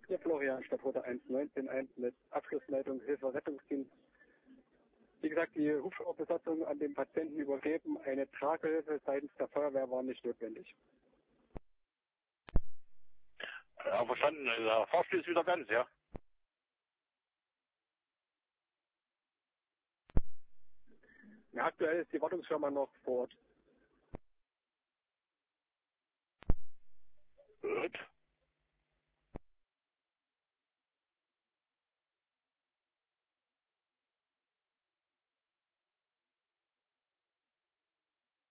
Hier Florian, Stadtroute 119.1 mit Abschlussmeldung Hilfe Rettungsdienst. Wie gesagt, die Hubschrauberbesatzung an den Patienten übergeben. Eine Tragehilfe seitens der Feuerwehr war nicht notwendig. Ja, verstanden. Der Fahrstuhl ist wieder ganz, ja. Ja, aktuell ist die Wartungsfirma noch vor Ort.